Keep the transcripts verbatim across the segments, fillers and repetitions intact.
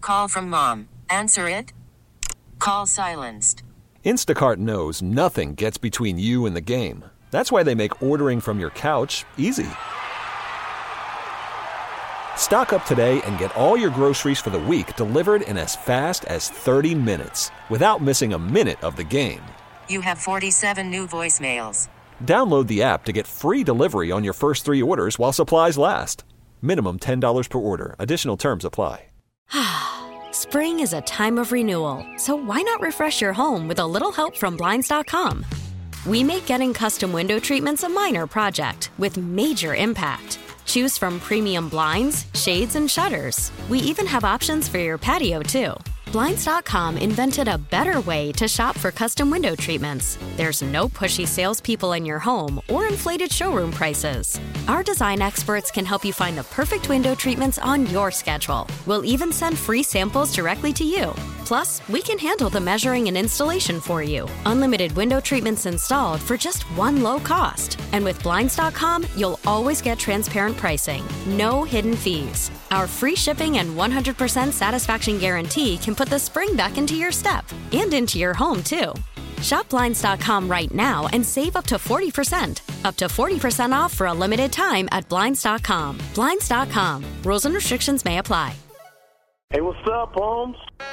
Call from mom. Answer it. Call silenced. Instacart knows nothing gets between you and the game. That's why they make ordering from your couch easy. Stock up today and get all your groceries for the week delivered in as fast as thirty minutes without missing a minute of the game. You have forty-seven new voicemails. Download the app to get free delivery on your first three orders while supplies last. Minimum ten dollars per order. Additional terms apply. Spring is a time of renewal, so why not refresh your home with a little help from Blinds dot com? We make getting custom window treatments a minor project with major impact. Choose from premium blinds, shades, and shutters. We even have options for your patio, too. Blinds dot com invented a better way to shop for custom window treatments. There's no pushy salespeople in your home or inflated showroom prices. Our design experts can help you find the perfect window treatments on your schedule. We'll even send free samples directly to you. Plus, we can handle the measuring and installation for you. Unlimited window treatments installed for just one low cost. And with Blinds dot com, you'll always get transparent pricing. No hidden fees. Our free shipping and one hundred percent satisfaction guarantee can put the spring back into your step and into your home, too. Shop Blinds dot com right now and save up to forty percent. Up to forty percent off for a limited time at Blinds dot com. Blinds dot com. Rules and restrictions may apply. Hey, what's up, Holmes?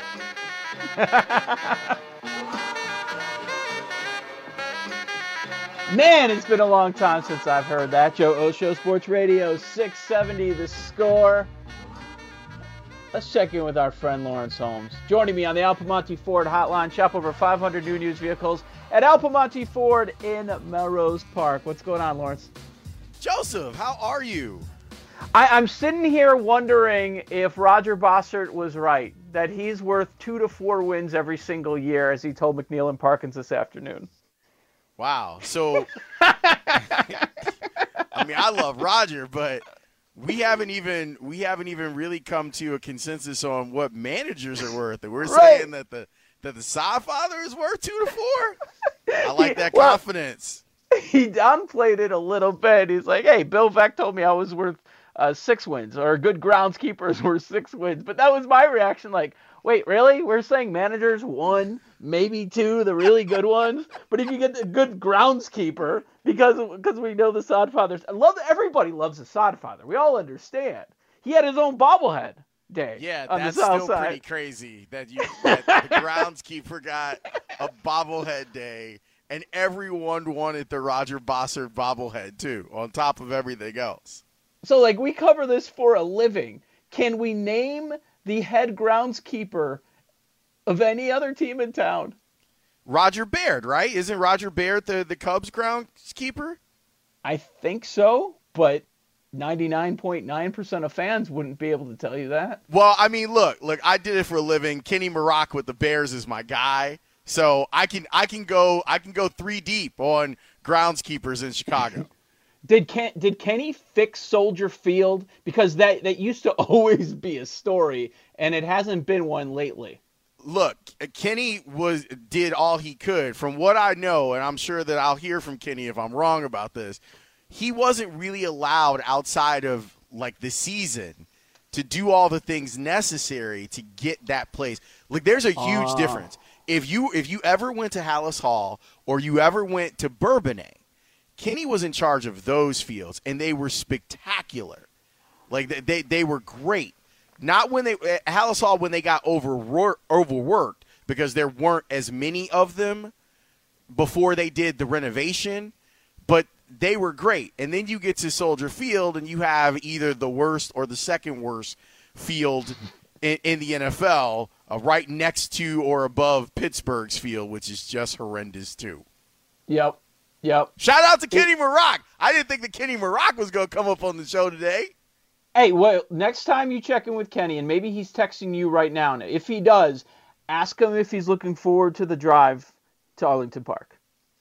Man, it's been a long time since I've heard that. Joe Osho, Sports Radio six seventy, The Score. Let's check in with our friend Lawrence Holmes. Joining me on the Al Piemonte Ford hotline. Shop over five hundred new and used vehicles at Al Piemonte Ford in Melrose Park. What's going on, Lawrence? Joseph, how are you? I, I'm sitting here wondering if Roger Bossert was right, that he's worth two to four wins every single year, as he told McNeil and Parkins this afternoon. Wow. So, I mean, I love Roger, but we haven't even we haven't even really come to a consensus on what managers are worth. And we're Right. saying that the that the Sodfather is worth two to four. I like that Well, confidence. He downplayed it a little bit. He's like, hey, Bill Veeck told me I was worth uh, six wins, or a good groundskeeper is worth six wins. But that was my reaction, like, wait, really? We're saying managers one, maybe two, the really good ones. But if you get the good groundskeeper, because because we know the Sodfathers, I love everybody loves the Sodfather. We all understand. He had his own bobblehead day. Yeah, on that's the south still side. pretty crazy that you that the groundskeeper got a bobblehead day, and everyone wanted the Roger Bossert bobblehead too, on top of everything else. So, like, we cover this for a living. Can we name the head groundskeeper of any other team in town? Roger Baird, right? Isn't Roger Baird the, the Cubs groundskeeper? I think so, but ninety-nine point nine percent of fans wouldn't be able to tell you that. Well, I mean, look, look, I did it for a living. Kenny Maroc with the Bears is my guy. So I can I can go I can go three deep on groundskeepers in Chicago. Did Ken, did Kenny fix Soldier Field? Because that, that used to always be a story, and it hasn't been one lately. Look, Kenny was did all he could. From what I know, and I'm sure that I'll hear from Kenny if I'm wrong about this, he wasn't really allowed outside of, like, the season to do all the things necessary to get that place. Like, there's a huge Ah. difference. If you if you ever went to Hallis Hall or you ever went to Bourbonnais, Kenny was in charge of those fields, and they were spectacular. Like, they they, they were great. Not when they at Hallis Hall when they got over, overworked because there weren't as many of them before they did the renovation, but they were great. And then you get to Soldier Field, and you have either the worst or the second worst field in, in the N F L, uh, right next to or above Pittsburgh's field, which is just horrendous too. Yep, yep. Shout out to Kenny Maroc. I didn't think that Kenny Maroc was going to come up on the show today. Hey, well, next time you check in with Kenny, and maybe he's texting you right now, and if he does, ask him if he's looking forward to the drive to Arlington Park.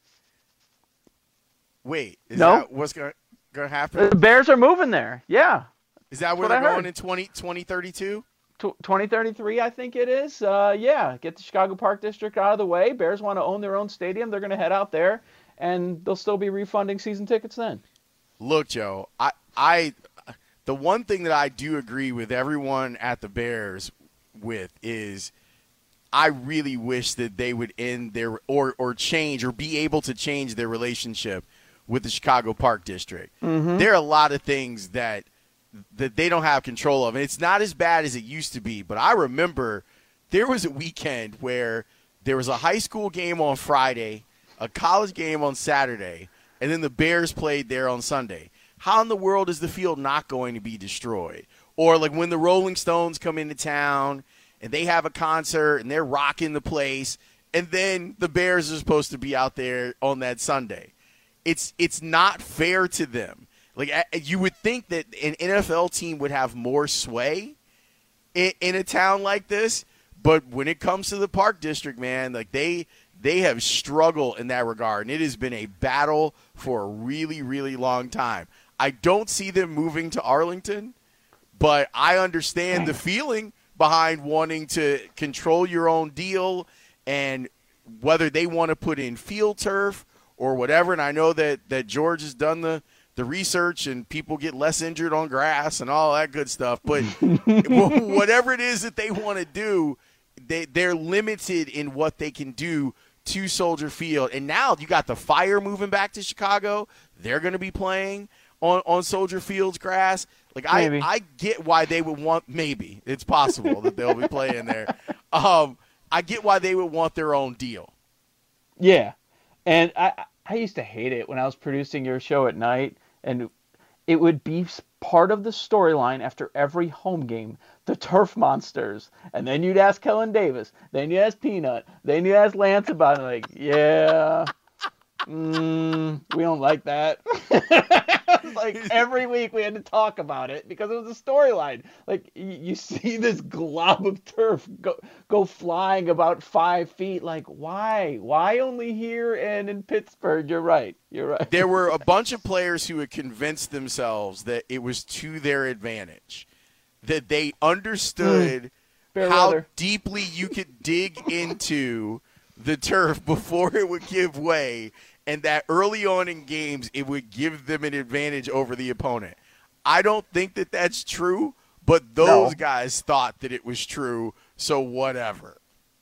Wait, is No. that what's going to happen? The Bears are moving there. Yeah. Is that where That's they're what I going heard. in twenty thirty-two? twenty thirty-three, I think it is. Uh, yeah, get the Chicago Park District out of the way. Bears want to own their own stadium. They're going to head out there, and they'll still be refunding season tickets then. Look, Joe, I, I, the one thing that I do agree with everyone at the Bears with is I really wish that they would end their or or change or be able to change their relationship with the Chicago Park District. Mm-hmm. There are a lot of things that that they don't have control of. And it's not as bad as it used to be, but I remember there was a weekend where there was a high school game on Friday, a college game on Saturday, and then the Bears played there on Sunday. How in the world is the field not going to be destroyed? Or like when the Rolling Stones come into town and they have a concert and they're rocking the place, and then the Bears are supposed to be out there on that Sunday. It's it's not fair to them. Like, you would think that an N F L team would have more sway in, in a town like this, but when it comes to the Park District, man, like they they have struggled in that regard, and it has been a battle for a really, really long time. I don't see them moving to Arlington, but I understand the feeling behind wanting to control your own deal and whether they want to put in field turf or whatever. And I know that, that George has done the, the research and people get less injured on grass and all that good stuff. But whatever it is that they want to do, they, they're limited in what they can do to Soldier Field. And now you got the Fire moving back to Chicago. They're going to be playing on, on Soldier Field's grass. Like, I, I get why they would want – maybe. It's possible that they'll be playing there. Um, I get why they would want their own deal. Yeah. And I, I used to hate it when I was producing your show at night, and it would be part of the storyline after every home game, the turf monsters. And then you'd ask Kellen Davis. Then you'd ask Peanut. Then you'd ask Lance about it. Like, yeah, mm, we don't like that. Like, every week we had to talk about it because it was a storyline. Like, you, you see this glob of turf go, go flying about five feet. Like, why? Why only here and in Pittsburgh? You're right. You're right. There were a bunch of players who had convinced themselves that it was to their advantage, that they understood mm, how weather. deeply you could dig into the turf before it would give way, and that early on in games it would give them an advantage over the opponent. I don't think that that's true, but those no. guys thought that it was true, so whatever.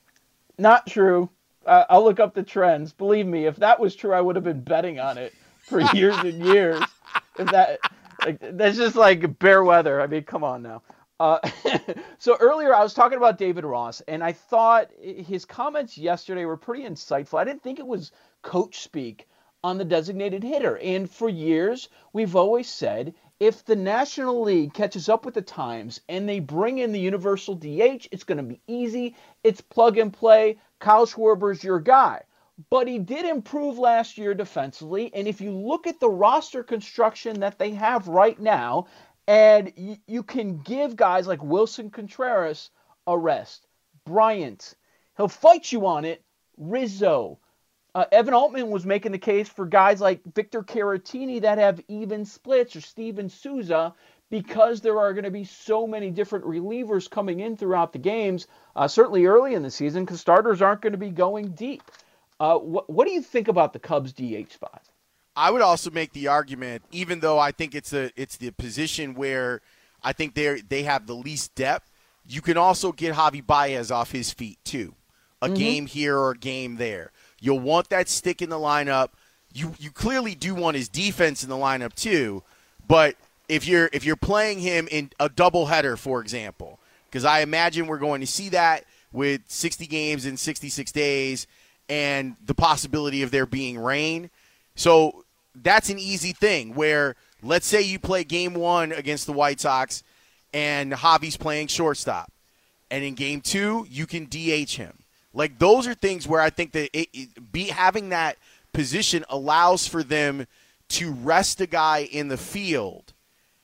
Not true. Uh, I'll look up the trends. Believe me, if that was true, I would have been betting on it for years and years. If that, like, that's just like bear weather. I mean, come on now. Uh, so earlier I was talking about David Ross, and I thought his comments yesterday were pretty insightful. I didn't think it was coach speak on the designated hitter. And for years, we've always said, if the National League catches up with the times and they bring in the universal D H, it's going to be easy. It's plug and play. Kyle Schwarber's your guy. But he did improve last year defensively. And if you look at the roster construction that they have right now, and you, you can give guys like Wilson Contreras a rest. Bryant, he'll fight you on it. Rizzo. Uh, Evan Altman was making the case for guys like Victor Caratini that have even splits, or Steven Souza, because there are going to be so many different relievers coming in throughout the games, uh, certainly early in the season, because starters aren't going to be going deep. Uh, wh- what do you think about the Cubs D H spot? I would also make the argument, even though I think it's a it's the position where I think they they have the least depth, you can also get Javi Baez off his feet too. A mm-hmm. game here or a game there. You'll want that stick in the lineup. You you clearly do want his defense in the lineup too, but if you're if you're playing him in a doubleheader, for example, because I imagine we're going to see that with sixty games in sixty-six days and the possibility of there being rain. So that's an easy thing where, let's say you play game one against the White Sox and Javi's playing shortstop. And in game two, you can D H him. Like, those are things where I think that it, it, be having that position allows for them to rest a guy in the field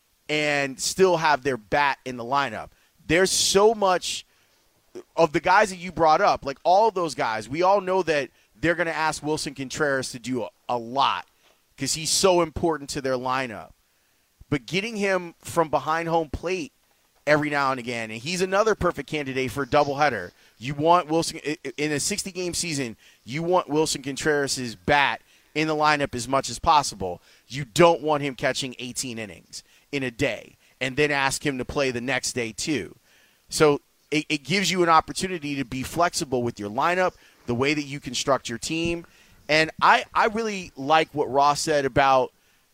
and still have their bat in the lineup. There's so much of the guys that you brought up, like all of those guys, we all know that they're going to ask Wilson Contreras to do a, a lot because he's so important to their lineup. But getting him from behind home plate every now and again, and he's another perfect candidate for a doubleheader. You want Wilson in a sixty-game season, you want Wilson Contreras' bat in the lineup as much as possible. You don't want him catching eighteen innings in a day and then ask him to play the next day too. So it, it gives you an opportunity to be flexible with your lineup, the way that you construct your team. And I, I really like what Ross said about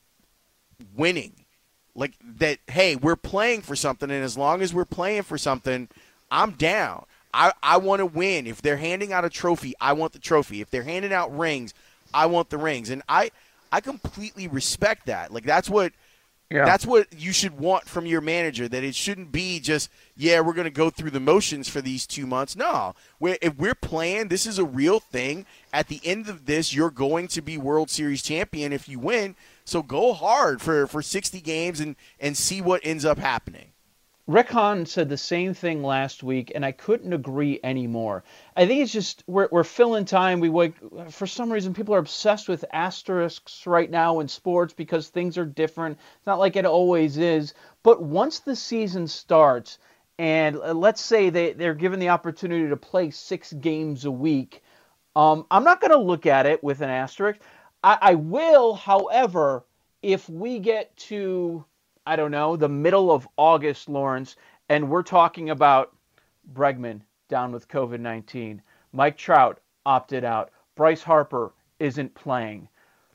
winning. Like that, hey, we're playing for something, and as long as we're playing for something, I'm down. I, I want to win. If they're handing out a trophy, I want the trophy. If they're handing out rings, I want the rings. And I, I completely respect that. Like that's what yeah. that's what you should want from your manager, that it shouldn't be just, yeah, we're going to go through the motions for these two months. No, we're, if we're playing, this is a real thing. At the end of this, you're going to be World Series champion if you win. So go hard for, for sixty games and, and see what ends up happening. Rick Hahn said the same thing last week, and I couldn't agree anymore. I think it's just we're we're filling time. We wake, for some reason, people are obsessed with asterisks right now in sports because things are different. It's not like it always is. But once the season starts, and let's say they, they're given the opportunity to play six games a week, um, I'm not going to look at it with an asterisk. I, I will, however, if we get to, I don't know, the middle of August, Lawrence, and we're talking about Bregman down with covid nineteen, Mike Trout opted out, Bryce Harper isn't playing,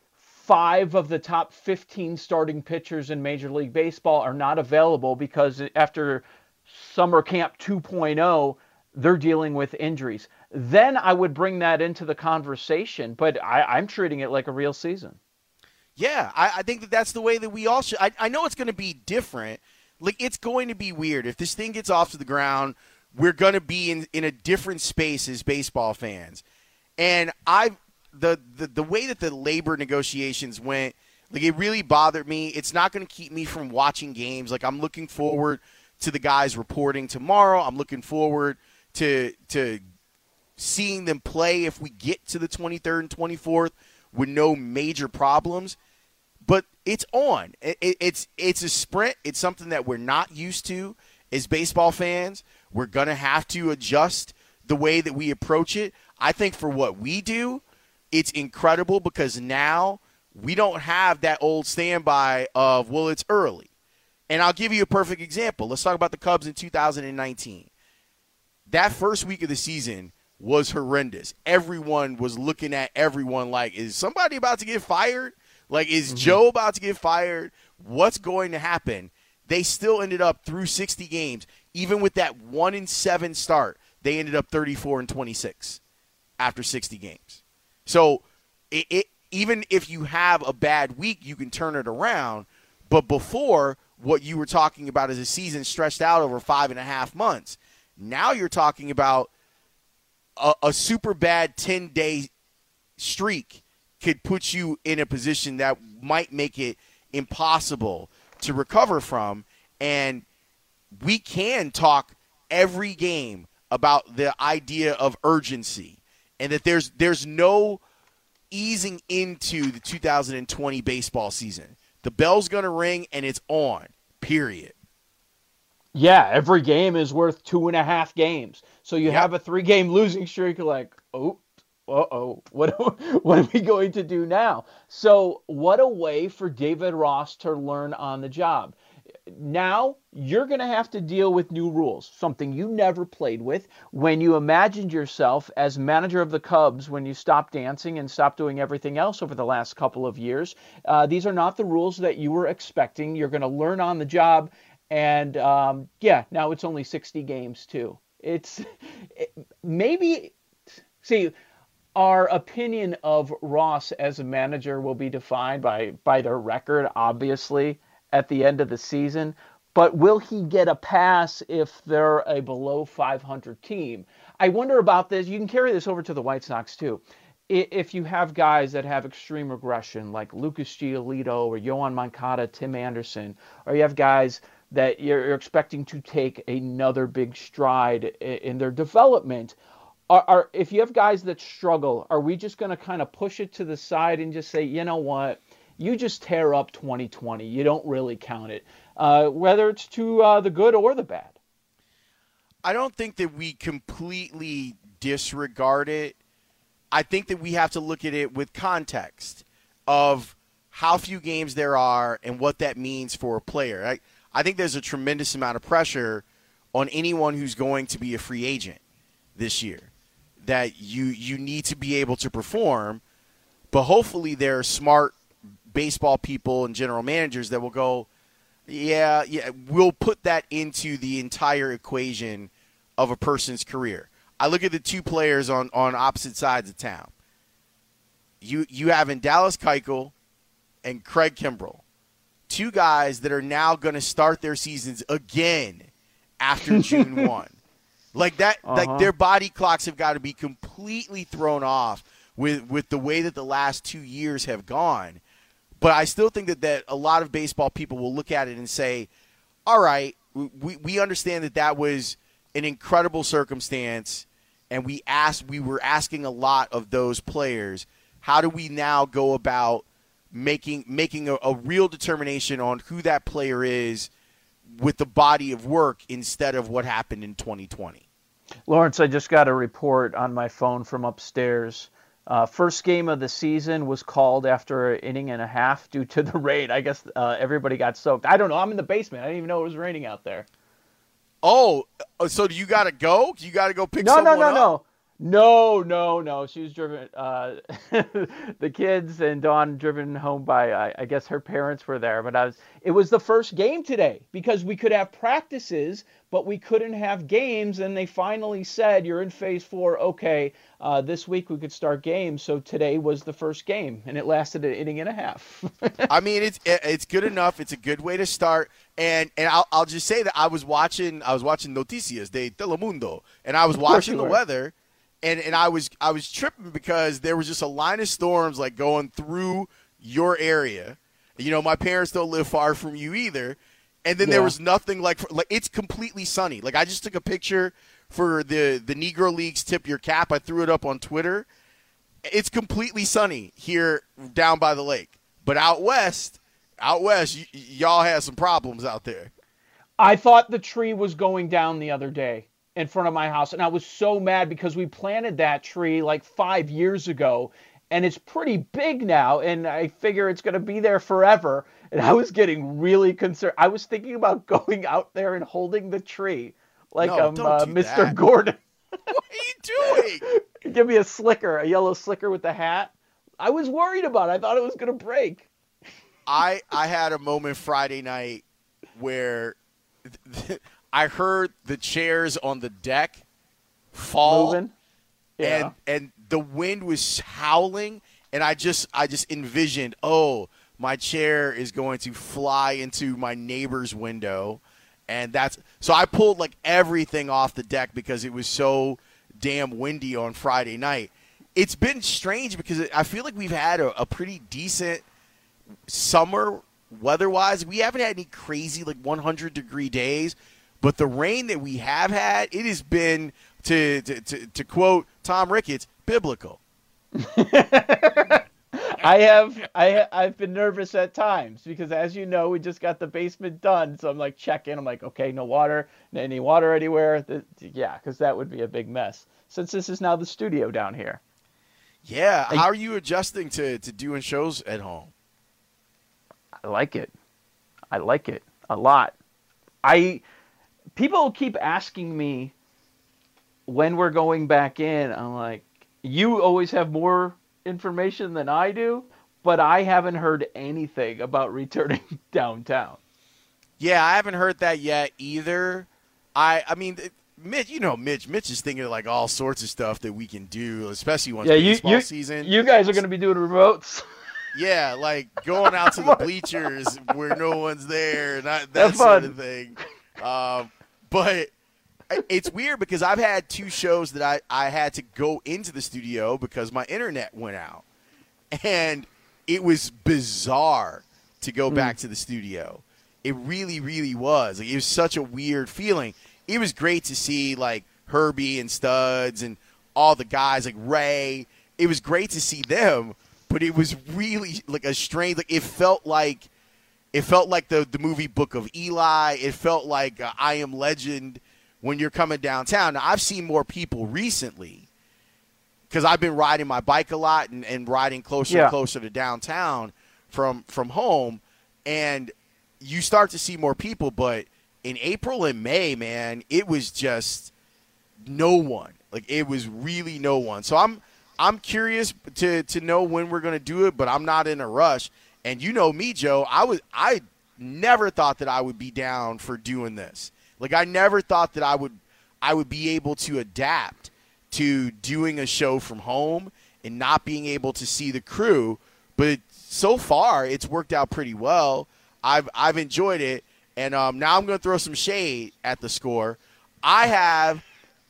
five of the top fifteen starting pitchers in Major League Baseball are not available because after summer camp two point oh, they're dealing with injuries. Then I would bring that into the conversation, but I, I'm treating it like a real season. Yeah, I, I think that that's the way that we all should. I, I know it's going to be different. Like, it's going to be weird. If this thing gets off to the ground, we're going to be in, in a different space as baseball fans. And I, the, the the way that the labor negotiations went, like, it really bothered me. It's not going to keep me from watching games. Like, I'm looking forward to the guys reporting tomorrow. I'm looking forward to to seeing them play if we get to the twenty-third and twenty-fourth with no major problems. But it's on. It, it, it's it's a sprint. It's something that we're not used to as baseball fans. We're going to have to adjust the way that we approach it. I think for what we do, it's incredible because now we don't have that old standby of, well, it's early. And I'll give you a perfect example. Let's talk about the Cubs in two thousand nineteen. That first week of the season was horrendous. Everyone was looking at everyone like, is somebody about to get fired? Like, is mm-hmm. Joe about to get fired? What's going to happen? They still ended up through sixty games. Even with that one and seven start, they ended up thirty-four and twenty-six after sixty games. So it, it even if you have a bad week, you can turn it around. But before, what you were talking about is a season stretched out over five and a half months. Now you're talking about a, a super bad ten-day streak could put you in a position that might make it impossible to recover from. And we can talk every game about the idea of urgency and that there's there's no easing into the two thousand twenty baseball season. The bell's going to ring, and it's on, period. Yeah, every game is worth two and a half games. So you yep. have a three-game losing streak, like, oh, uh-oh, what, what are we going to do now? So what a way for David Ross to learn on the job. Now you're going to have to deal with new rules, something you never played with. When you imagined yourself as manager of the Cubs, when you stopped dancing and stopped doing everything else over the last couple of years, uh, these are not the rules that you were expecting. You're going to learn on the job. And, um, yeah, now it's only sixty games, too. It's it, maybe, see, our opinion of Ross as a manager will be defined by, by their record, obviously, at the end of the season. But will he get a pass if they're a below five hundred team? I wonder about this. You can carry this over to the White Sox, too. If you have guys that have extreme regression, like Lucas Giolito or Yohan Moncada, Tim Anderson, or you have guys that you're expecting to take another big stride in their development. Are, are if you have guys that struggle, are we just going to kind of push it to the side and just say, you know what, you just tear up twenty twenty. You don't really count it, uh, whether it's to uh, the good or the bad? I don't think that we completely disregard it. I think that we have to look at it with context of how few games there are and what that means for a player. I, I think there's a tremendous amount of pressure on anyone who's going to be a free agent this year, that you you need to be able to perform, but hopefully there are smart baseball people and general managers that will go, yeah, yeah, we'll put that into the entire equation of a person's career. I look at the two players on, on opposite sides of town. You you have in Dallas Keuchel and Craig Kimbrell, two guys that are now going to start their seasons again after June first. Like that, uh-huh. like their body clocks have got to be completely thrown off with, with the way that the last two years have gone. But I still think that, that a lot of baseball people will look at it and say, all right, we, we understand that that was an incredible circumstance, and we asked, we were asking a lot of those players. How do we now go about making making a, a real determination on who that player is with the body of work instead of what happened in twenty twenty? Lawrence, I just got a report on my phone from upstairs. Uh, first game of the season was called after an inning and a half due to the rain. I guess uh, everybody got soaked. I don't know. I'm in the basement. I didn't even know it was raining out there. Oh, so do you got to go? You got to go pick no, someone no, no, up? No, no, no, no, no. She was driven, uh, the kids and Dawn driven home by, I, I guess her parents were there. But I was. It was the first game today because we could have practices, but we couldn't have games. And they finally said, you're in phase four. Okay, uh, this week we could start games. So today was the first game, and it lasted an inning and a half. I mean, it's it's good enough. It's a good way to start. And and I'll I'll just say that I was watching I was watching Noticias de Telemundo, and I was watching the weather. And and I was I was tripping because there was just a line of storms like going through your area. You know, my parents don't live far from you either. And then yeah. there was nothing like like it's completely sunny. Like I just took a picture for the the Negro Leagues Tip Your Cap. I threw it up on Twitter. It's completely sunny here down by the lake. But out west, out west, y- y'all had some problems out there. I thought the tree was going down the other day in front of my house, and I was so mad because we planted that tree like five years ago, and it's pretty big now, and I figure it's going to be there forever, and I was getting really concerned. I was thinking about going out there and holding the tree like no, I'm uh, do Mister that. Gordon. What are you doing? Give me a slicker, a yellow slicker with the hat. I was worried about it. I thought it was going to break. I I had a moment Friday night where I heard the chairs on the deck fall, Moving. Yeah. and and the wind was howling, and I just I just envisioned, oh, my chair is going to fly into my neighbor's window, and that's so I pulled like everything off the deck because it was so damn windy on Friday night. It's been strange because I feel like we've had a, a pretty decent summer weather-wise. We haven't had any crazy like one hundred degree days. But the rain that we have had, it has been, to to, to, to quote Tom Ricketts, biblical. I have I I've been nervous at times because, as you know, we just got the basement done. So I'm like checking. I'm like, okay, no water, any water anywhere. The, yeah, because that would be a big mess. Since this is now the studio down here. Yeah. How are you adjusting to, to doing shows at home? I like it. I like it a lot. I. People keep asking me when we're going back in. I'm like, you always have more information than I do, but I haven't heard anything about returning downtown. Yeah, I haven't heard that yet either. I I mean, Mitch, you know Mitch. Mitch is thinking of like all sorts of stuff that we can do, especially once yeah, baseball you, you, season. You guys are going to be doing remotes. Yeah, like going out to the bleachers where no one's there, not that That's sort fun. of thing. Um, But it's weird because I've had two shows that I, I had to go into the studio because my internet went out. And it was bizarre to go mm. back to the studio. It really, really was. Like, it was such a weird feeling. It was great to see, like, Herbie and Studs and all the guys, like Ray. It was great to see them, but it was really, like, a strange – like, it felt like – It felt like the, the movie Book of Eli. It felt like uh, I Am Legend when you're coming downtown. Now, I've seen more people recently because I've been riding my bike a lot and, and riding closer yeah. and closer to downtown from from home. And you start to see more people, but in April and May, man, it was just no one. Like, it was really no one. So I'm I'm curious to to know when we're going to do it, but I'm not in a rush. And you know me, Joe, I was I never thought that I would be down for doing this. Like, I never thought that I would I would be able to adapt to doing a show from home and not being able to see the crew. But so far, it's worked out pretty well. I've I've enjoyed it. And um, now I'm going to throw some shade at the Score. I have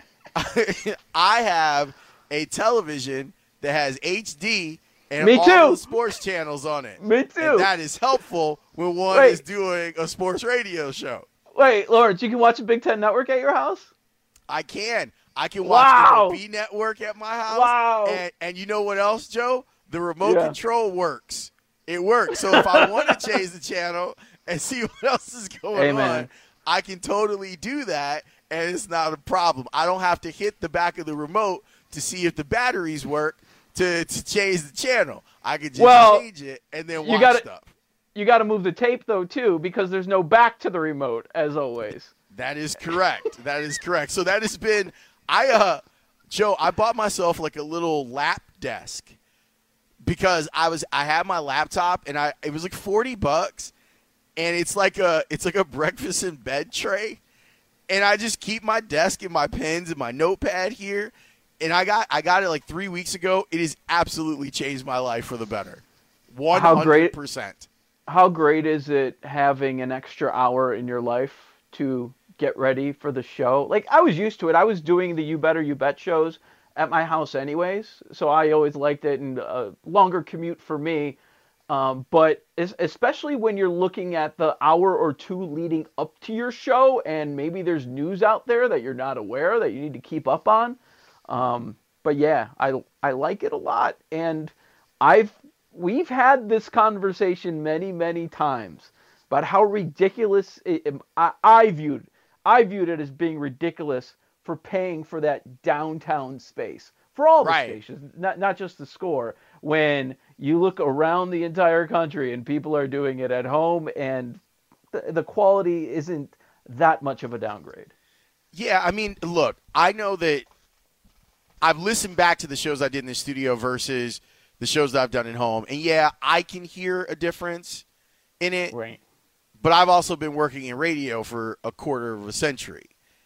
I have a television that has H D and Me all too. the sports channels on it. Me too. And that is helpful when one Wait. is doing a sports radio show. Wait, Lawrence, you can watch a Big Ten Network at your house? I can. I can watch Wow. the B Network at my house. Wow. And, and you know what else, Joe? The remote Yeah. control works. It works. So if I want to change the channel and see what else is going Hey, man. on, I can totally do that, and it's not a problem. I don't have to hit the back of the remote to see if the batteries work to, to change the channel. I can just Well, change it and then you watch gotta- stuff. You got to move the tape, though, too, because there's no back to the remote, as always. That is correct. That is correct. So that has been I uh Joe, I bought myself like a little lap desk because I was I had my laptop and I it was like forty bucks and it's like a it's like a breakfast in bed tray. And I just keep my desk and my pens and my notepad here. And I got I got it like three weeks ago. It has absolutely changed my life for the better. One hundred percent. How great is it having an extra hour in your life to get ready for the show? Like, I was used to it. I was doing the You Better You Bet shows at my house anyways, so I always liked it, and a longer commute for me. Um, but es- especially when you're looking at the hour or two leading up to your show, and maybe there's news out there that you're not aware that you need to keep up on. Um, but yeah, I I like it a lot, and I've we've had this conversation many many times about how ridiculous it, I, I viewed I viewed it as being ridiculous for paying for that downtown space for all the Right. stations, not not just the Score. When you look around the entire country and people are doing it at home, and the, the quality isn't that much of a downgrade. Yeah, I mean, look, I know that I've listened back to the shows I did in the studio versus the shows that I've done at home. And, yeah, I can hear a difference in it. Right. But I've also been working in radio for a quarter of a century.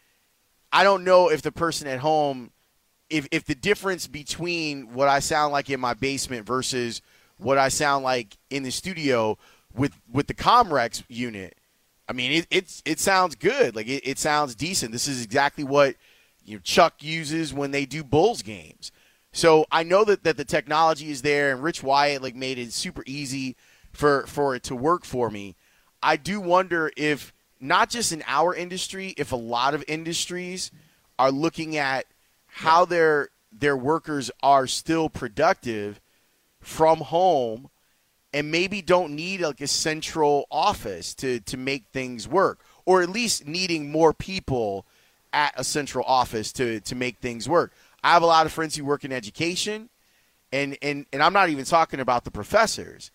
I don't know if the person at home, if, if the difference between what I sound like in my basement versus what I sound like in the studio with, with the Comrex unit, I mean, it it's, it sounds good. Like, it, it sounds decent. This is exactly what you know, Chuck uses when they do Bulls games. So I know that, that the technology is there, and Rich Wyatt like made it super easy for, for it to work for me. I do wonder if, not just in our industry, if a lot of industries are looking at how their their workers are still productive from home and maybe don't need like a central office to, to make things work, or at least needing more people at a central office to, to make things work. I have a lot of friends who work in education, and, and, and I'm not even talking about the professors,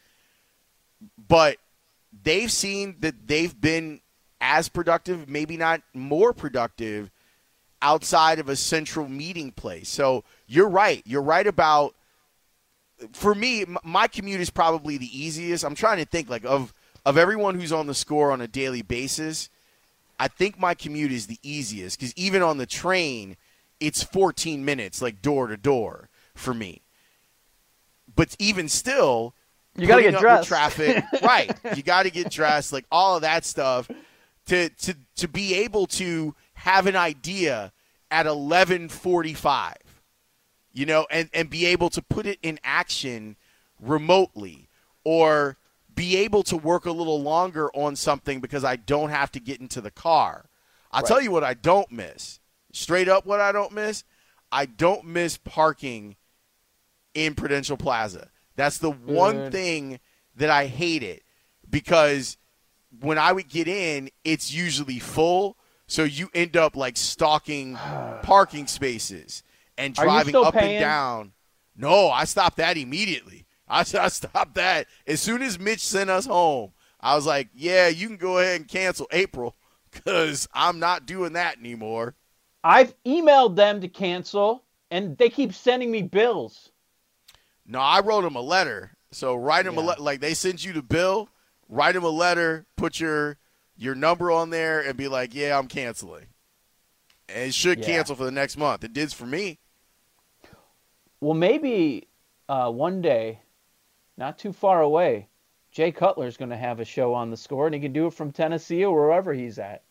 but they've seen that they've been as productive, maybe not more productive, outside of a central meeting place. So you're right. You're right about, for me, m- my commute is probably the easiest. I'm trying to think like of, of everyone who's on the Score on a daily basis, I think my commute is the easiest because even on the train, it's fourteen minutes, like door to door for me. But even still, You gotta putting get up dressed. with traffic, right? You got to get dressed, like all of that stuff, to to to be able to have an idea at eleven forty-five, you know, and and be able to put it in action remotely, or be able to work a little longer on something because I don't have to get into the car. I'll tell you what I don't miss. Straight up what I don't miss, I don't miss parking in Prudential Plaza. That's the one Good. thing that I hate it, because when I would get in, it's usually full, so you end up like stalking parking spaces and Are you driving still up paying? and down. No, I stopped that immediately. I, I stopped that as soon as Mitch sent us home. I was like, yeah, you can go ahead and cancel April, because I'm not doing that anymore. I've emailed them to cancel, and they keep sending me bills. No, I wrote them a letter. So write them Yeah. a letter. Like they send you the bill, write them a letter, put your your number on there, and be like, yeah, I'm canceling. And it should Yeah. cancel for the next month. It did for me. Well, maybe uh, one day, not too far away, Jay Cutler's going to have a show on the Score, and he can do it from Tennessee or wherever he's at.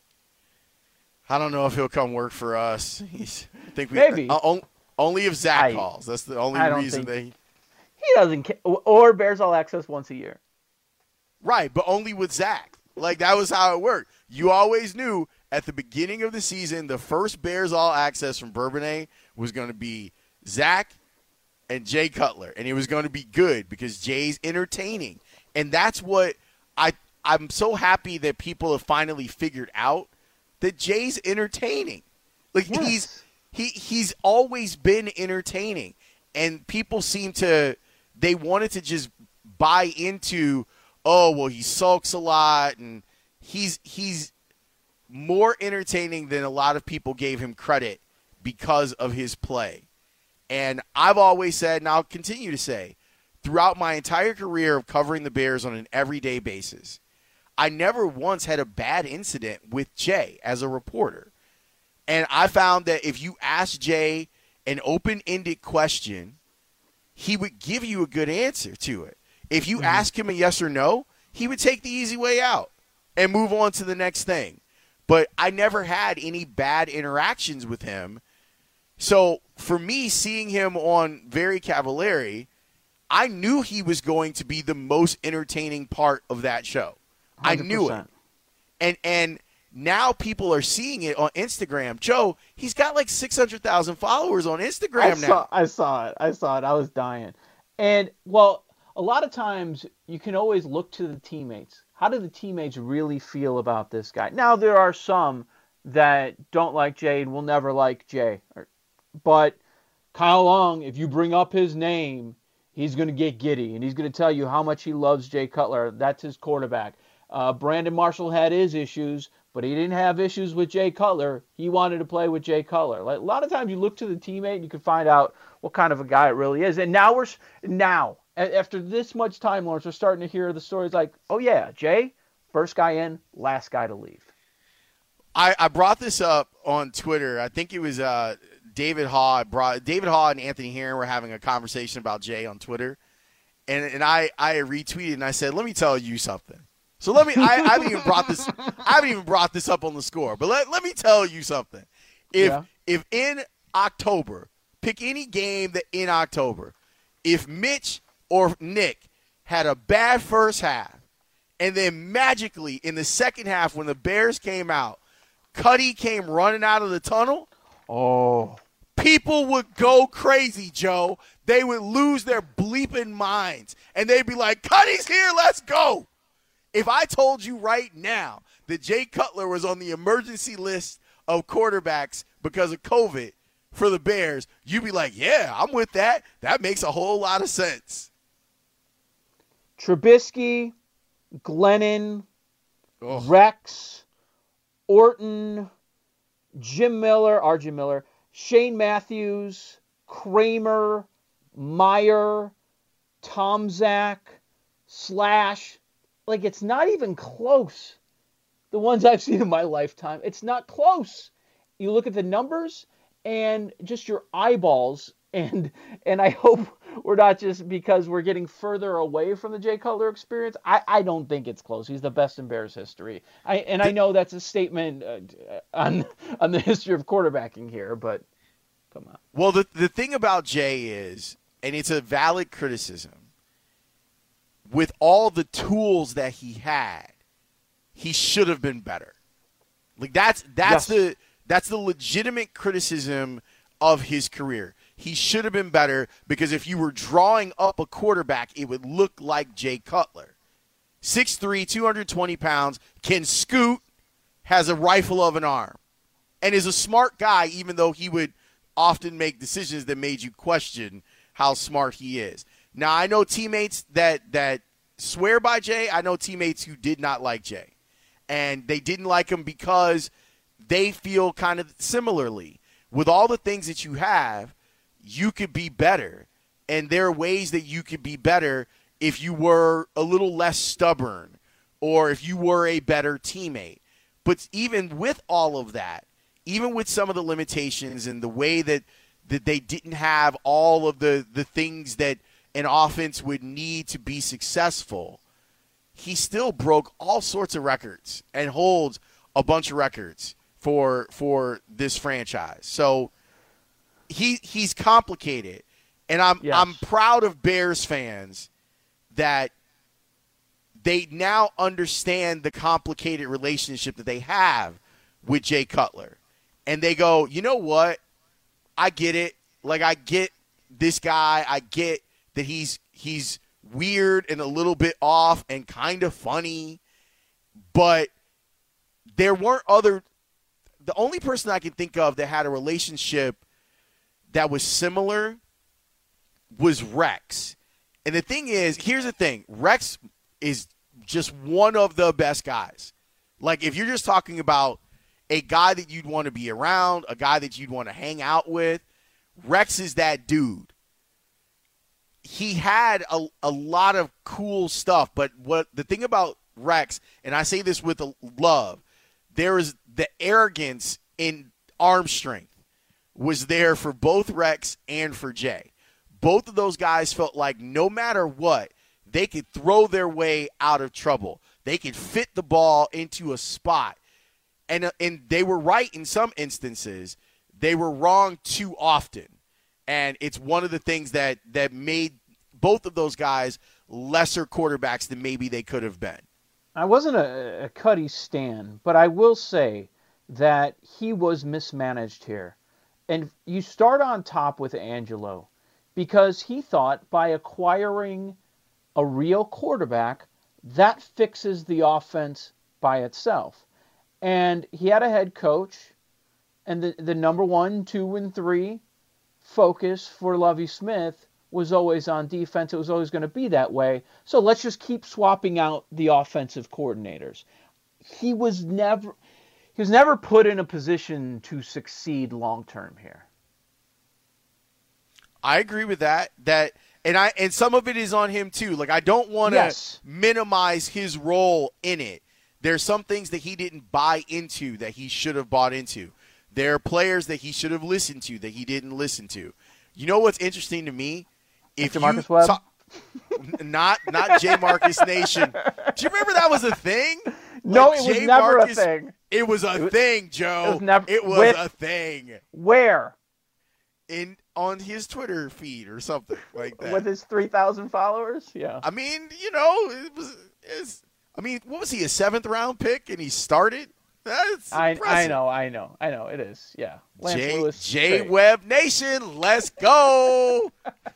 I don't know if he'll come work for us. He's, I think we Maybe. uh, on, only if Zach I- calls. That's the only I don't reason think- they. He doesn't care. Or Bears All Access once a year. Right, but only with Zach. Like, that was how it worked. You always knew at the beginning of the season, the first Bears All Access from Bourbonnais was going to be Zach and Jay Cutler. And it was going to be good because Jay's entertaining. And that's what I, I'm so happy that people have finally figured out, that Jay's entertaining. Like, Yes. he's he he's always been entertaining. And people seem to – they wanted to just buy into, oh, well, he sulks a lot, and he's he's more entertaining than a lot of people gave him credit because of his play. And I've always said, and I'll continue to say, throughout my entire career of covering the Bears on an everyday basis, I never once had a bad incident with Jay as a reporter. And I found that if you ask Jay an open-ended question, he would give you a good answer to it. If you mm-hmm. ask him a yes or no, he would take the easy way out and move on to the next thing. But I never had any bad interactions with him. So for me, seeing him on Very Cavallari, I knew he was going to be the most entertaining part of that show. one hundred percent. I knew it. And and now people are seeing it on Instagram. Joe, he's got like six hundred thousand followers on Instagram I now. Saw, I saw it. I saw it. I was dying. And, well, a lot of times you can always look to the teammates. How do the teammates really feel about this guy? Now, there are some that don't like Jay and will never like Jay. But Kyle Long, if you bring up his name, he's going to get giddy, and he's going to tell you how much he loves Jay Cutler. That's his quarterback. Uh, Brandon Marshall had his issues, but he didn't have issues with Jay Cutler. He wanted to play with Jay Cutler. Like, a lot of times you look to the teammate and you can find out what kind of a guy it really is. And now we're now after this much time, Lawrence, we're starting to hear the stories like, oh yeah, Jay, first guy in, last guy to leave. I, I brought this up on Twitter. I think it was uh, David Haw. Brought David Haw and Anthony Herron were having a conversation about Jay on Twitter, and and I I retweeted and I said, let me tell you something. So let me. I, I haven't even brought this. I haven't even brought this up on the Score. But let, let me tell you something. If Yeah. if in October, pick any game that in October, if Mitch or Nick had a bad first half, and then magically in the second half when the Bears came out, Cuddy came running out of the tunnel. Oh, People would go crazy, Joe. They would lose their bleeping minds, and they'd be like, "Cuddy's here. Let's go." If I told you right now that Jay Cutler was on the emergency list of quarterbacks because of COVID for the Bears, you'd be like, yeah, I'm with that. That makes a whole lot of sense. Trubisky, Glennon, Ugh. Rex, Orton, Jim Miller, R J Miller, Shane Matthews, Kramer, Meyer, Tom Zach, Slash. Like, it's not even close. The ones I've seen in my lifetime, it's not close. You look at the numbers and just your eyeballs, and and I hope we're not just because we're getting further away from the Jay Cutler experience. I, I don't think it's close. He's the best in Bears history. I and I know that's a statement uh, on on the history of quarterbacking here, but come on. Well, the the thing about Jay is, and it's a valid criticism, with all the tools that he had, he should have been better. Like that's that's yes. the that's the legitimate criticism of his career. He should have been better because if you were drawing up a quarterback, it would look like Jay Cutler. six three, two hundred twenty pounds, can scoot, has a rifle of an arm, and is a smart guy, even though he would often make decisions that made you question how smart he is. Now, I know teammates that that swear by Jay. I know teammates who did not like Jay. and they didn't like him because they feel kind of similarly. With all the things that you have, you could be better, and there are ways that you could be better if you were a little less stubborn or if you were a better teammate. But even with all of that, even with some of the limitations and the way that, that they didn't have all of the, the things that an offense would need to be successful, he still broke all sorts of records and holds a bunch of records for for this franchise. So he he's complicated. And I'm Yes. I'm proud of Bears fans that they now understand the complicated relationship that they have with Jay Cutler. And they go, you know what? I get it. Like, I get this guy. I get that he's he's weird and a little bit off and kind of funny. But there weren't other – the only person I can think of that had a relationship that was similar was Rex. And the thing is, here's the thing. Rex is just one of the best guys. Like, if you're just talking about a guy that you'd want to be around, a guy that you'd want to hang out with, Rex is that dude. He had a, a lot of cool stuff, but what the thing about Rex, and I say this with love, there is the arrogance in arm strength was there for both Rex and for Jay. Both of those guys felt like no matter what, they could throw their way out of trouble. They could fit the ball into a spot. And, uh, and they were right in some instances. They were wrong too often. And it's one of the things that, that made both of those guys lesser quarterbacks than maybe they could have been. I wasn't a, a Cuddy stan, but I will say that he was mismanaged here. And you start on top with Angelo because he thought by acquiring a real quarterback, that fixes the offense by itself. And he had a head coach, and the, the number one, two, and three focus for Lovie Smith was always on defense. It was always going to be that way. So let's just keep swapping out the offensive coordinators. He was never he was never put in a position to succeed long term here. I agree with that. That and I and some of it is on him too. Like, I don't want to Yes. minimize his role in it. There's some things that he didn't buy into that he should have bought into. There are players that he should have listened to that he didn't listen to. You know what's interesting to me? If you Marcus Webb? ta- not not J Marcus Nation. Do you remember that was a thing? No, Like, it was J. never Marcus- a thing. It was a It was- thing, Joe. it was never- It was with- a thing Where? in on his Twitter feed or something like that. With his three thousand followers? Yeah. I mean, you know, it was. It's, I mean, what was he, a seventh round pick, and he started? That's I, impressive. I know, I know, I know. It is, yeah. Lance J, Lewis, J great. Webb Nation, let's go.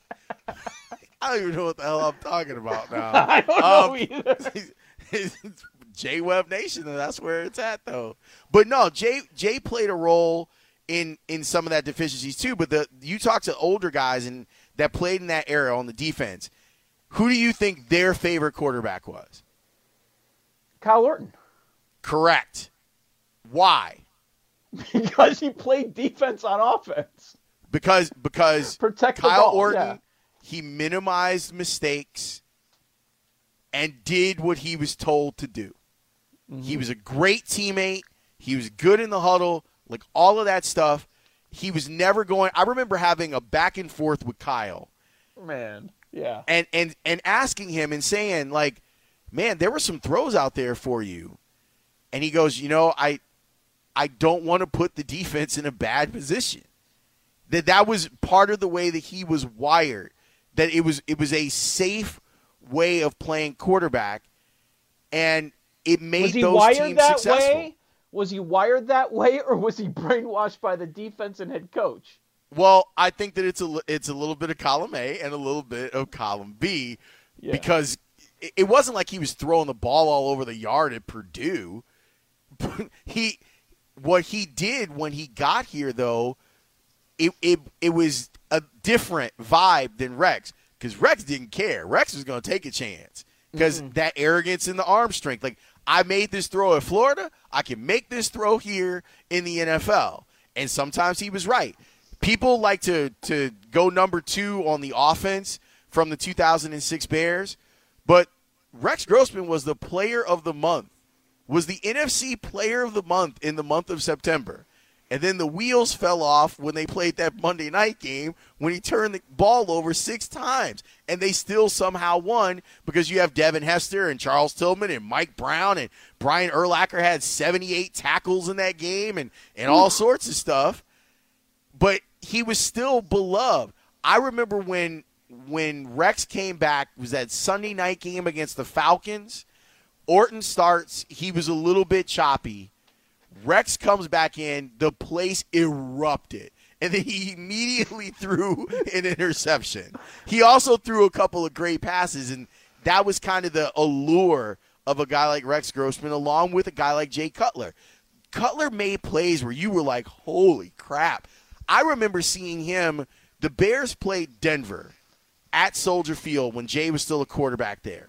I don't even know what the hell I'm talking about now. I don't know either. J Webb Nation, and that's where it's at, though. But no, Jay Jay played a role in in some of that deficiencies too. But the you talk to older guys and that played in that era on the defense. Who do you think their favorite quarterback was? Kyle Orton. Correct. Why? Because he played defense on offense. Because because Protect the Kyle ball, Orton, yeah. he minimized mistakes and did what he was told to do. Mm-hmm. He was a great teammate. He was good in the huddle, like all of that stuff. He was never going – I remember having a back and forth with Kyle. Man, yeah. And, and, and asking him and saying, like, man, there were some throws out there for you. And he goes, you know, I I don't want to put the defense in a bad position. That that was part of the way that he was wired. That it was it was a safe way of playing quarterback, and it made Was he those wired teams that successful. way? Was he wired that way, or was he brainwashed by the defense and head coach? Well, I think that it's a it's a little bit of column A and a little bit of column B, Yeah. because it, it wasn't like he was throwing the ball all over the yard at Purdue. he what he did when he got here, though, it it it was a different vibe than Rex, because Rex didn't care. Rex was going to take a chance because Mm-hmm. that arrogance in the arm strength. Like, I made this throw at Florida. I can make this throw here in the N F L. And sometimes he was right. People like to, to go number two on the offense from the two thousand six Bears, but Rex Grossman was the player of the month, was the N F C player of the month in the month of September. And then the wheels fell off when they played that Monday night game when he turned the ball over six times. And they still somehow won because you have Devin Hester and Charles Tillman and Mike Brown and Brian Urlacher had seventy-eight tackles in that game and, and all sorts of stuff. But he was still beloved. I remember when when Rex came back, it was that Sunday night game against the Falcons. Orton starts. He was a little bit choppy. Rex comes back in, the place erupted, and then he immediately threw an interception. He also threw a couple of great passes, and that was kind of the allure of a guy like Rex Grossman along with a guy like Jay Cutler. Cutler made plays where you were like, holy crap. I remember seeing him, the Bears played Denver at Soldier Field when Jay was still a quarterback there.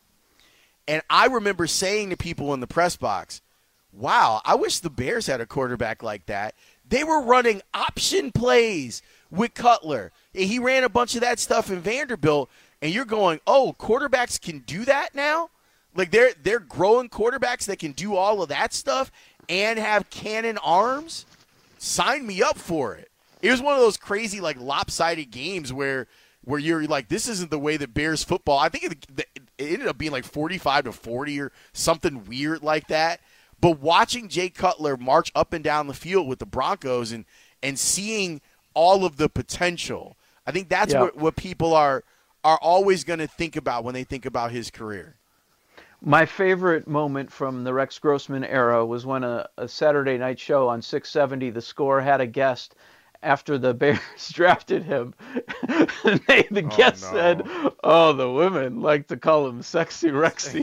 And I remember saying to people in the press box, wow, I wish the Bears had a quarterback like that. They were running option plays with Cutler. And he ran a bunch of that stuff in Vanderbilt. And you're going, oh, quarterbacks can do that now? Like they're they're growing quarterbacks that can do all of that stuff and have cannon arms? Sign me up for it. It was one of those crazy, like, lopsided games where where you're like, this isn't the way that Bears football. I think it, it ended up being like forty-five to forty or something weird like that. But watching Jay Cutler march up and down the field with the Broncos and, and seeing all of the potential, I think that's yeah. what, what people are are always going to think about when they think about his career. My favorite moment from the Rex Grossman era was when a, a Saturday night show on six seventy, The Score, had a guest after the Bears drafted him. And they, the oh, guest no. said, oh, the women like to call him Sexy Rexy.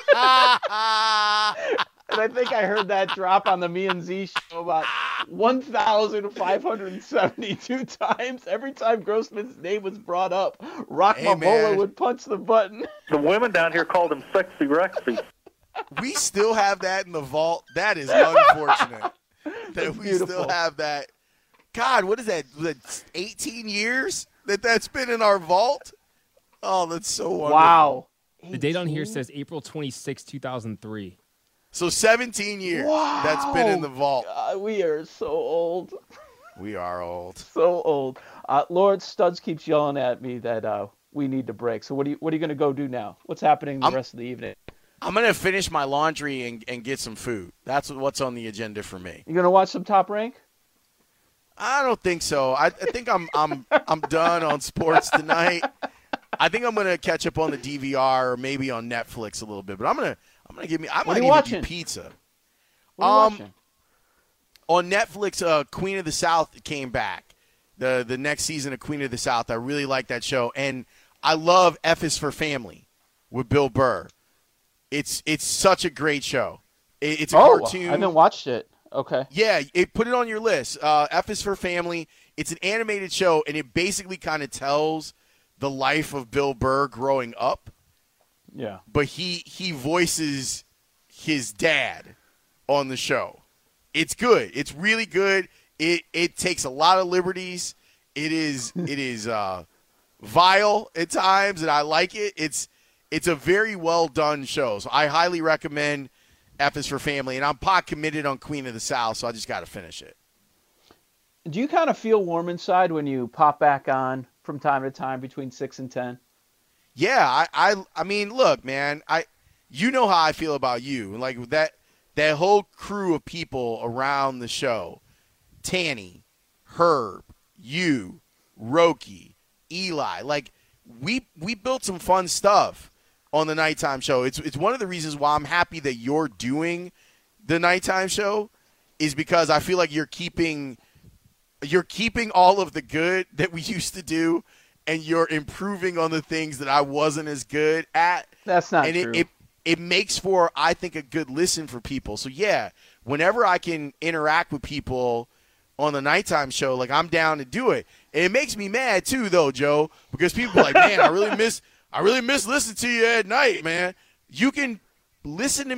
And I think I heard that drop on the Me and Z show about one thousand five hundred seventy-two times. Every time Grossman's name was brought up, Rock hey, Mavola man. would punch the button. The women down here called him Sexy Rexy. We still have that in the vault. That is unfortunate. that That's we beautiful. still have that. God, what is that? Was that eighteen years that that's been in our vault? Oh, that's so wonderful. Wow. The date on here says April twenty-sixth, two thousand three. So seventeen years Wow. that's been in the vault. God, we are so old. We are old. So old. Uh, Lawrence Studs keeps yelling at me that uh, we need to break. So what are you what are you going to go do now? What's happening the I'm, rest of the evening? I'm going to finish my laundry and, and get some food. That's what's on the agenda for me. You going to watch some Top Rank? I don't think so. I, I think I'm I'm I'm done on sports tonight. I think I'm going to catch up on the D V R or maybe on Netflix a little bit. But I'm going to I'm going to give me I What might are you even watching? do pizza. What are you Um, watching? On Netflix, uh, Queen of the South came back. The the next season of Queen of the South. I really like that show. And I love F is for Family with Bill Burr. It's it's such a great show. It, it's a Oh, cartoon. I haven't watched it. Okay. Yeah, it put it on your list. Uh, F is for Family. It's an animated show, and it basically kind of tells the life of Bill Burr growing up. Yeah. But he he voices his dad on the show. It's good. It's really good. It it takes a lot of liberties. It is it is uh, vile at times, and I like it. It's it's a very well done show. So I highly recommend F is for Family, and I'm pot committed on Queen of the South, so I just got to finish it. Do you kind of feel warm inside when you pop back on from time to time between six and ten? Yeah, I, I, I mean, look, man, I, you know how I feel about you, like that, that whole crew of people around the show, Tanny, Herb, you, Roki, Eli, like we, we built some fun stuff on the nighttime show. It's, it's one of the reasons why I'm happy that you're doing the nighttime show is because I feel like you're keeping, you're keeping all of the good that we used to do, and you're improving on the things that I wasn't as good at. That's not and true. It, it it makes for, I think, a good listen for people. So, yeah, whenever I can interact with people on the nighttime show, like, I'm down to do it. And it makes me mad, too, though, Joe, because people are like, man, I really miss I really miss listening to you at night, man. You can listen to me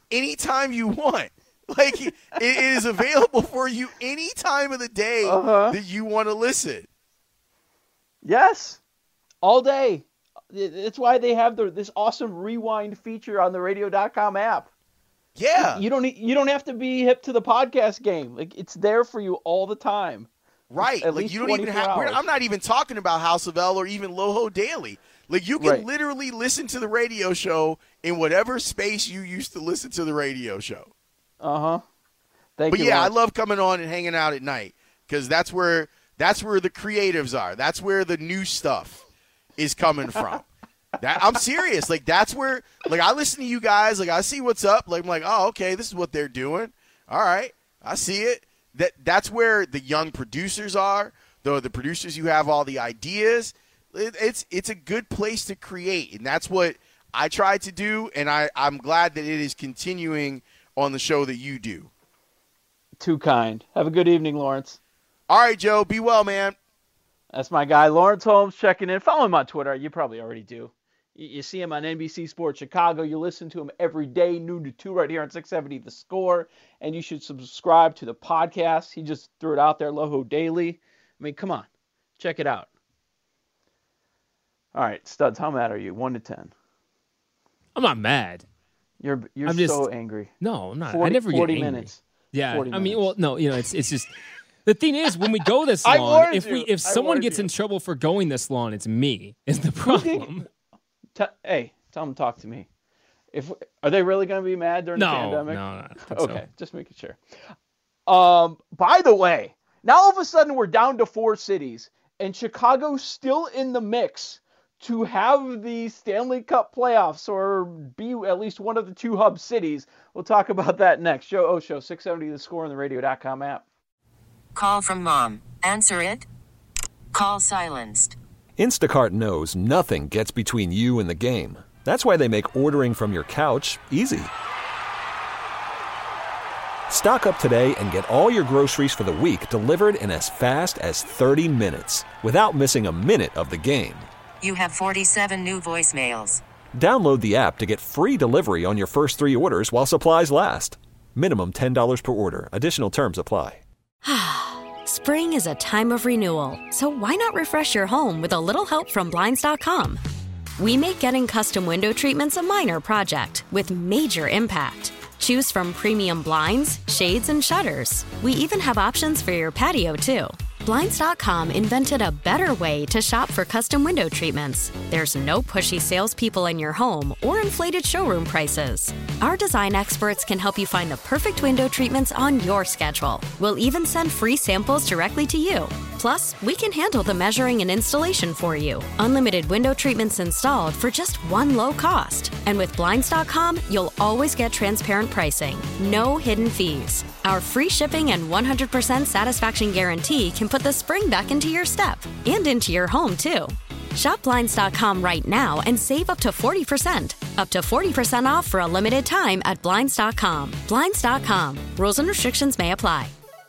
anytime you want. Like, it is available for you any time of the day uh-huh. that you want to listen. Yes, all day. That's why they have the, this awesome rewind feature on the radio dot com app. Yeah. You don't you don't have to be hip to the podcast game. Like, it's there for you all the time. Right. At like least you don't even have hours. I'm not even talking about House of L or even Loho Daily. Like, you can right. literally listen to the radio show in whatever space you used to listen to the radio show. Uh-huh. Thank but you. yeah, Lawrence. I love coming on and hanging out at night because that's where that's where the creatives are. That's where the new stuff is coming from. That I'm serious. Like, that's where, like, I listen to you guys. Like, I see what's up. Like, I'm like, oh, okay, this is what they're doing. All right, I see it. That that's where the young producers are. Though the producers, you have all the ideas. It, it's it's a good place to create, and that's what I try to do. And I I'm glad that it is continuing on the show that you do. Too kind. Have a good evening, Lawrence. All right, Joe. Be well, man. That's my guy, Lawrence Holmes, checking in. Follow him on Twitter. You probably already do. You, you see him on N B C Sports Chicago. You listen to him every day, noon to two, right here on six seventy The Score. And you should subscribe to the podcast. He just threw it out there, Loho Daily. I mean, come on. Check it out. All right, Studs, how mad are you? one to ten. I'm not mad. You're you're I'm just, so angry. No, I'm not. forty, I never forty get angry. minutes. Yeah, forty I mean, minutes. well, no, you know, it's it's just the thing is when we go this I long, warned if we you. if I someone warned gets you. in trouble for going this long, it's me. Is the problem? T- hey, tell them to talk to me. If are they really going to be mad during No, the pandemic? no, no, I don't think Okay, so. just making sure. Um, by the way, now all of a sudden we're down to four cities, and Chicago's still in the mix to have the Stanley Cup playoffs or be at least one of the two hub cities. We'll talk about that next. Joe Osho, six seventy The Score on the radio dot com app. Call from mom. Answer it. Call silenced. Instacart knows nothing gets between you and the game. That's why they make ordering from your couch easy. Stock up today and get all your groceries for the week delivered in as fast as thirty minutes without missing a minute of the game. You have forty-seven new voicemails. Download the app to get free delivery on your first three orders while supplies last. Minimum ten dollars per order. Additional terms apply. Spring is a time of renewal, so why not refresh your home with a little help from Blinds dot com? We make getting custom window treatments a minor project with major impact. Choose from premium blinds, shades, and shutters. We even have options for your patio, too. Blinds dot com invented a better way to shop for custom window treatments. There's no pushy salespeople in your home or inflated showroom prices. Our design experts can help you find the perfect window treatments on your schedule. We'll even send free samples directly to you. Plus, we can handle the measuring and installation for you. Unlimited window treatments installed for just one low cost. And with Blinds dot com, you'll always get transparent pricing. No hidden fees. Our free shipping and one hundred percent satisfaction guarantee can put the spring back into your step and into your home, too. Shop Blinds dot com right now and save up to forty percent. Up to forty percent off for a limited time at Blinds dot com. Blinds dot com. Rules and restrictions may apply.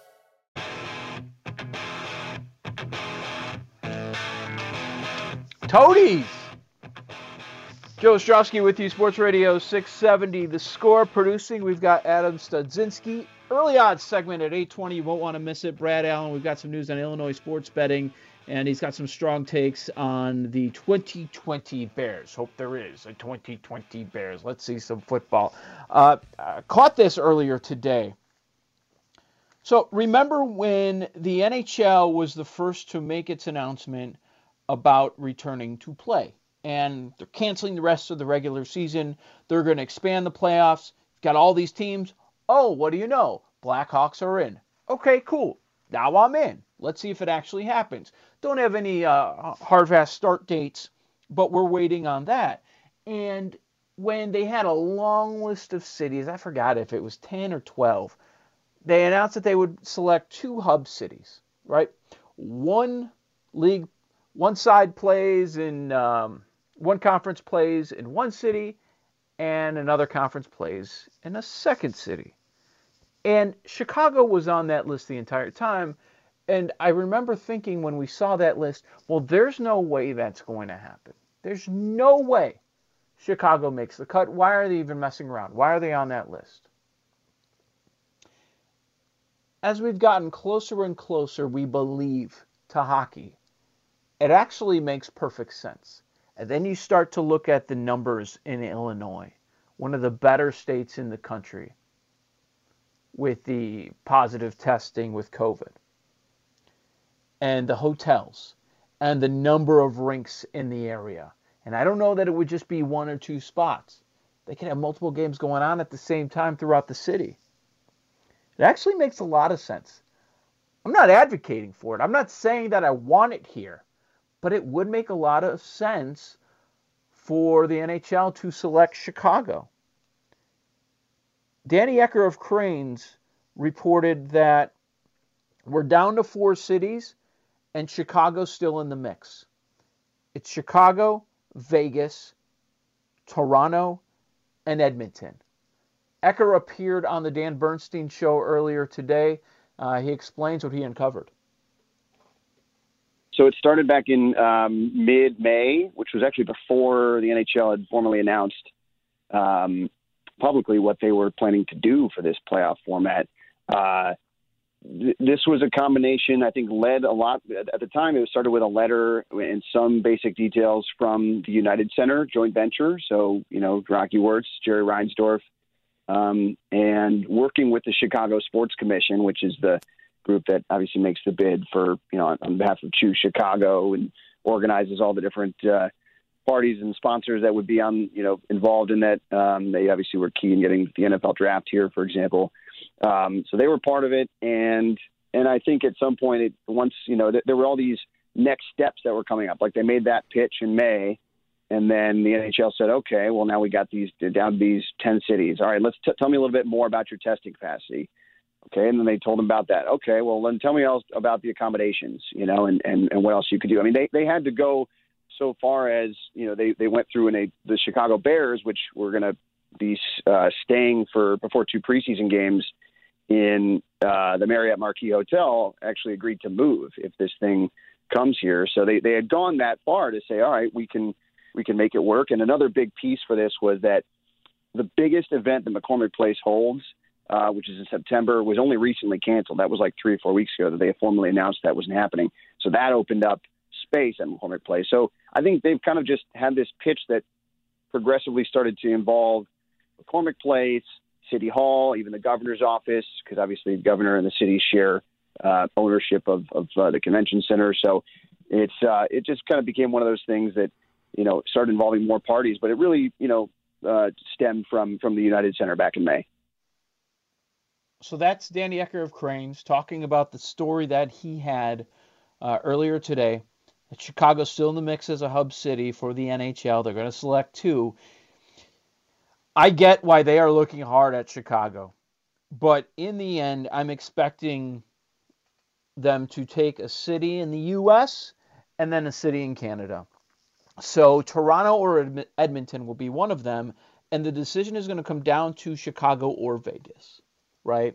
Toadies! Joe Ostrowski with you, Sports Radio six seventy The Score. Producing, we've got Adam Studzinski. Early odds segment at eight twenty. You won't want to miss it. Brad Allen, we've got some news on Illinois sports betting, and he's got some strong takes on the twenty twenty Bears. Hope there is a twenty twenty Bears. Let's see some football. Uh, uh, caught this earlier today. So remember when the N H L was the first to make its announcement about returning to play, and they're canceling the rest of the regular season. They're going to expand the playoffs. Got all these teams. Oh, what do you know? Blackhawks are in. Okay, cool. Now I'm in. Let's see if it actually happens. Don't have any uh, hard fast start dates, but we're waiting on that. And when they had a long list of cities, I forgot if it was ten or twelve, they announced that they would select two hub cities, right? One league, one side plays in, um, one conference plays in one city, and another conference plays in a second city. And Chicago was on that list the entire time. And I remember thinking when we saw that list, well, there's no way that's going to happen. There's no way Chicago makes the cut. Why are they even messing around? Why are they on that list? As we've gotten closer and closer, we believe, to hockey, it actually makes perfect sense. And then you start to look at the numbers in Illinois, one of the better states in the country, with the positive testing with COVID, and the hotels, and the number of rinks in the area. And I don't know that it would just be one or two spots. They could have multiple games going on at the same time throughout the city. It actually makes a lot of sense. I'm not advocating for it. I'm not saying that I want it here, but it would make a lot of sense for the N H L to select Chicago. Danny Ecker of Cranes reported that we're down to four cities and Chicago's still in the mix. It's Chicago, Vegas, Toronto, and Edmonton. Ecker appeared on the Dan Bernstein show earlier today. Uh, he explains what he uncovered. So it started back in um, mid-May, which was actually before the N H L had formally announced um, publicly what they were planning to do for this playoff format. Uh, th- this was a combination, I think, led a lot. At the time, it started with a letter and some basic details from the United Center joint venture. So, you know, Rocky Wirtz, Jerry Reinsdorf, um, and working with the Chicago Sports Commission, which is the group that obviously makes the bid for, you know, on, on behalf of Choose Chicago and organizes all the different uh, parties and sponsors that would be on, you know, involved in that. Um, they obviously were key in getting the N F L draft here, for example. Um, so they were part of it. And, and I think at some point, it, once, you know, th- there were all these next steps that were coming up. Like they made that pitch in May, and then the N H L said, okay, well, now we got these down to these ten cities. All right, let's t- tell me a little bit more about your testing capacity. Okay. And then they told them about that. Okay, well, then tell me else about the accommodations, you know, and, and, and what else you could do. I mean, they, they had to go so far as, you know, they, they went through in a, the Chicago Bears, which were going to be uh, staying for before two preseason games in uh, the Marriott Marquis Hotel, actually agreed to move if this thing comes here. So they, they had gone that far to say, all right, we can, we can make it work. And another big piece for this was that the biggest event that McCormick Place holds, Uh, which is in September, was only recently canceled. That was like three or four weeks ago that they formally announced that wasn't happening. So that opened up space at McCormick Place. So I think they've kind of just had this pitch that progressively started to involve McCormick Place, City Hall, even the governor's office, because obviously the governor and the city share uh, ownership of, of uh, the convention center. So it's uh, it just kind of became one of those things that, you know, started involving more parties. But it really, you know, uh, stemmed from from the United Center back in May. So that's Danny Ecker of Cranes talking about the story that he had uh, earlier today. That Chicago's still in the mix as a hub city for the N H L. They're going to select two. I get why they are looking hard at Chicago. But in the end, I'm expecting them to take a city in the U S and then a city in Canada. So Toronto or Edmonton will be one of them. And the decision is going to come down to Chicago or Vegas. Right?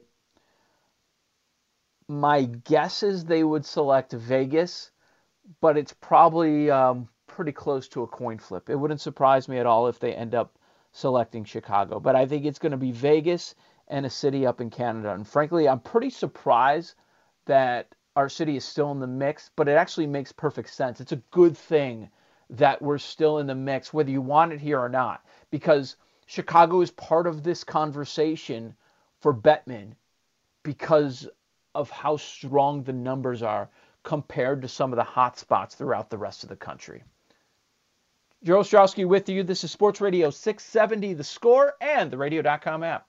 My guess is they would select Vegas, but it's probably um, pretty close to a coin flip. It wouldn't surprise me at all if they end up selecting Chicago, but I think it's going to be Vegas and a city up in Canada. And frankly, I'm pretty surprised that our city is still in the mix, but it actually makes perfect sense. It's a good thing that we're still in the mix, whether you want it here or not, because Chicago is part of this conversation for Bettman because of how strong the numbers are compared to some of the hot spots throughout the rest of the country. Joe Ostrowski with you. This is Sports Radio six seventy, The Score, and the radio dot com app.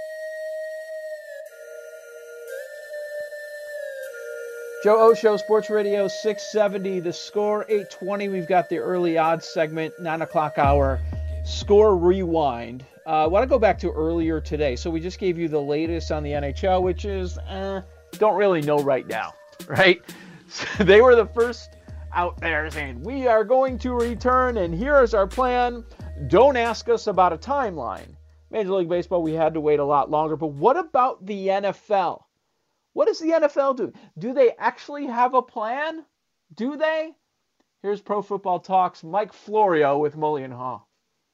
Joe O Show, Sports Radio six seventy, The Score, eight twenty. We've got the early odds segment, nine o'clock hour, Score Rewind. I uh, want to go back to earlier today. So we just gave you the latest on the N H L, which is, eh, don't really know right now, right? So they were the first out there saying, we are going to return, and here's our plan. Don't ask us about a timeline. Major League Baseball, we had to wait a lot longer. But what about the N F L? What does the N F L do? Do they actually have a plan? Do they? Here's Pro Football Talk's Mike Florio with Mully and Haw.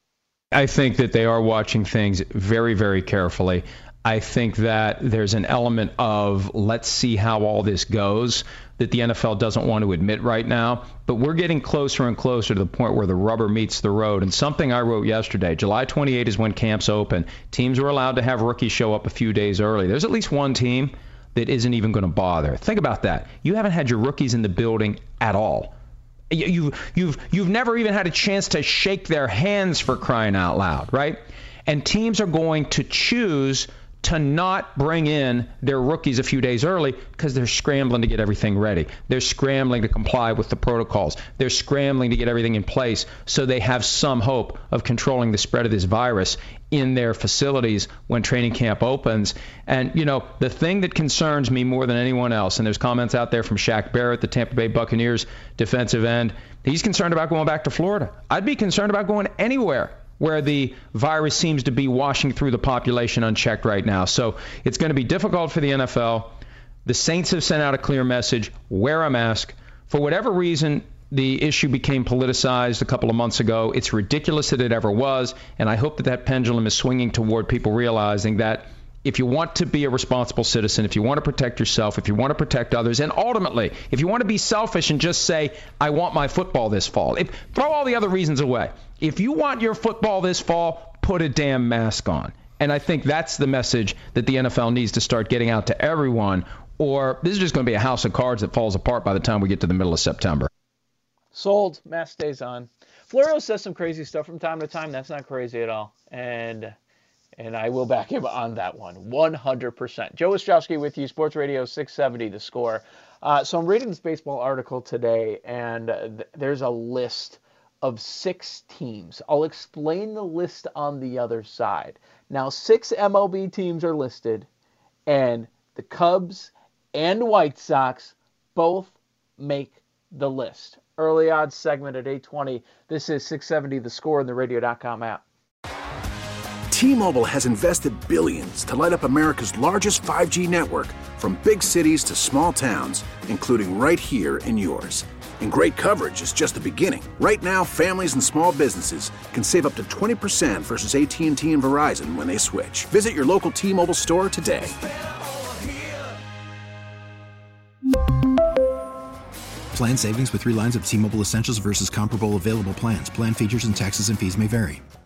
I think that they are watching things very, very carefully. I think that there's an element of let's see how all this goes that the N F L doesn't want to admit right now. But we're getting closer and closer to the point where the rubber meets the road. And something I wrote yesterday, July twenty-eighth is when camps open. Teams are allowed to have rookies show up a few days early. There's at least one team that isn't even going to bother. Think about that. You haven't had your rookies in the building at all. You, you've, you've never even had a chance to shake their hands, for crying out loud, right? And teams are going to choose to not bring in their rookies a few days early because they're scrambling to get everything ready. They're scrambling to comply with the protocols. They're scrambling to get everything in place so they have some hope of controlling the spread of this virus in their facilities when training camp opens. And, you know, the thing that concerns me more than anyone else, and there's comments out there from Shaq Barrett, the Tampa Bay Buccaneers defensive end, he's concerned about going back to Florida. I'd be concerned about going anywhere where the virus seems to be washing through the population unchecked right now. So it's going to be difficult for the N F L. The Saints have sent out a clear message, wear a mask. For whatever reason, the issue became politicized a couple of months ago. It's ridiculous that it ever was, and I hope that that pendulum is swinging toward people realizing that if you want to be a responsible citizen, if you want to protect yourself, if you want to protect others, and ultimately, if you want to be selfish and just say, I want my football this fall, if, throw all the other reasons away. If you want your football this fall, put a damn mask on. And I think that's the message that the N F L needs to start getting out to everyone, or this is just going to be a house of cards that falls apart by the time we get to the middle of September. Sold. Mask stays on. Florio says some crazy stuff from time to time. That's not crazy at all. And... And I will back him on that one, one hundred percent. Joe Ostrowski with you, Sports Radio six seventy, The Score. Uh, so I'm reading this baseball article today, and uh, th- there's a list of six teams. I'll explain the list on the other side. Now, six M L B teams are listed, and the Cubs and White Sox both make the list. Early odds segment at eight twenty. This is six seventy, The Score, in the radio dot com app. T-Mobile has invested billions to light up America's largest five G network, from big cities to small towns, including right here in yours. And great coverage is just the beginning. Right now, families and small businesses can save up to twenty percent versus A T and T and Verizon when they switch. Visit your local T-Mobile store today. Plan savings with three lines of T-Mobile Essentials versus comparable available plans. Plan features and taxes and fees may vary.